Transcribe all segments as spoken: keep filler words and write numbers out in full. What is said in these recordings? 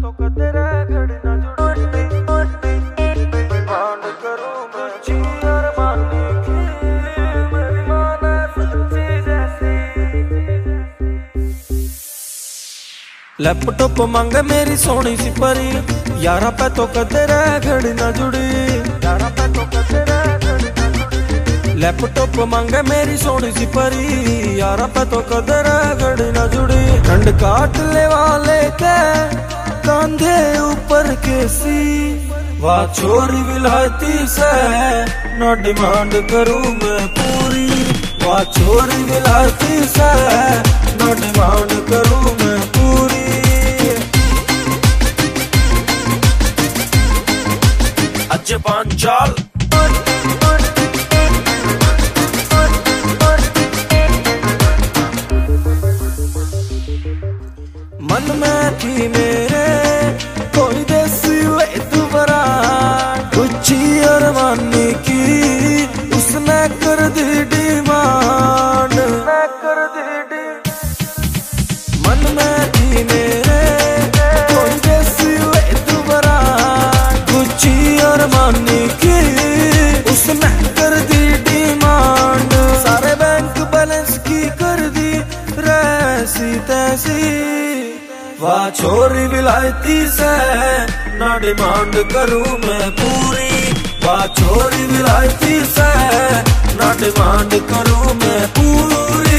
तो तेरे घड़ी ना जुड़ती डिमांड करूं गुच्ची और मानी की मेरी माना सच्ची जैसी। लैपटॉप मांगे मेरी सोनी सी परी यारा पे तो तेरे घड़ी ना जुड़ी यारा पे तो तेरे घड़ी ना जुड़ी। लैपटॉप मांगे मेरी सोनी सी परी यारा पे तो तेरे घड़ी ना जुड़ी। ठंड काट ले वाले के कांधे ऊपर केसी वाह छोरी विलायती से ना डिमांड करूं मैं पूरी वाह छोरी विलायती से ना डिमांड करूं मैं पूरी। अज पांचाल मन में थी मेरे कोई देसी वे दुबरा गुच्ची और मानी की उसने कर दी डिमांड कर दी डी। मन में थी मेरे कोई देसी वे दुबरा गुच्ची और मानी की उसने कर दी डिमांड। सारे बैंक बैलेंस की कर दी रैसी तैसी वाह छोरी विलायती से ना डिमांड करूं मैं पूरी वाह छोरी विलायती से ना डिमांड करूं मैं पूरी।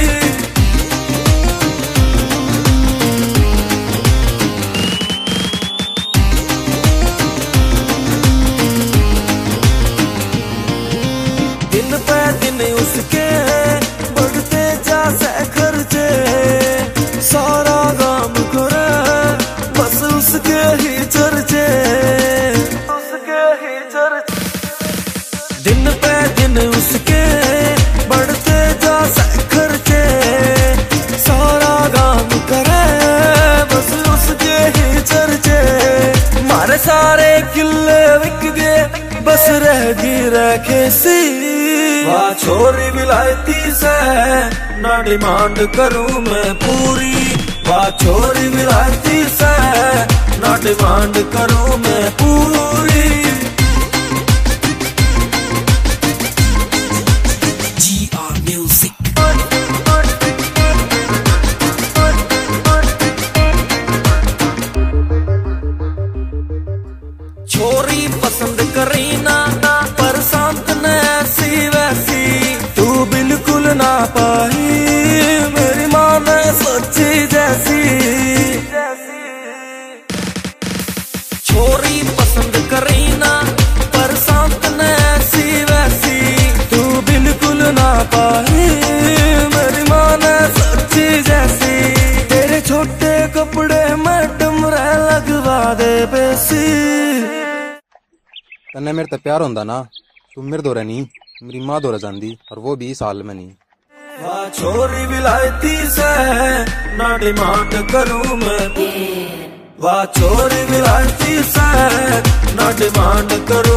दिन पे दिन उसके बढ़ते जा से खर्चे सारा गाम करे बस उसके ही चर्चे उसके ही चर्चे। दिन पे दिन उसके बढ़ते जा से खर्चे सारा गाम करे बस उसके ही चर्चे। मारे सारे किले बिक गए बस रह गई रखेसी वाह छोरी विलायती से ना डिमांड करूं मैं पूरी वाह छोरी विलायती से ना डिमांड करूं मैं पूरी। जी आर म्यूजिक छोरी पसंद करी ना पर शांत न ऐसी वैसी तू बिल्कुल ना पाई मेरी मां ने सोची जैसी। छोरी पसंद करी ना पर शांत न ऐसी वैसी तू बिल्कुल ना पाई मेरी मां ने सोची जैसी। तेरे छोटे कपड़े मैडम रे लगवा दे बेसी। तन्ने मेरे ते प्यार होंदा ना तू मेरे दो नहीं मेरी माँ दो जांदी और वो बीस साल में नहीं। वाह छोरी विलायती से ना डिमांड करूं मैं वाह छोरी विलायती से ना डिमांड करूं